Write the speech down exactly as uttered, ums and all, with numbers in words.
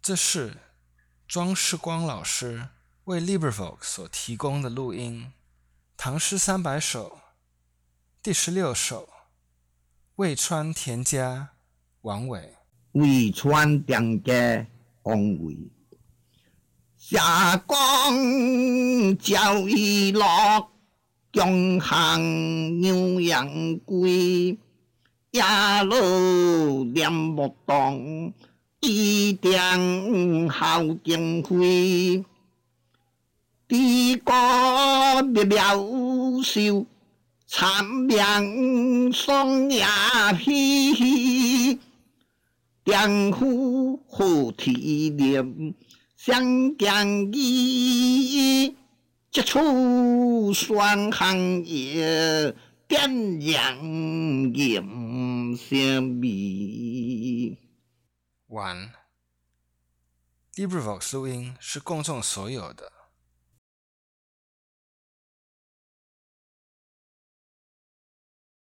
这是庄世光老师为 LibriVox 所提供的录音，唐诗三百首第十六首，渭川田家王维。 渭川田家王维，霞光照日落，江行牛羊归。夜落念木动，一点好灯辉。地歌灭渺小，残命霜也稀。田户好体念，相见意。接触双行业，点燃炎相迷。 完。LibriVox 录音是公众所有的，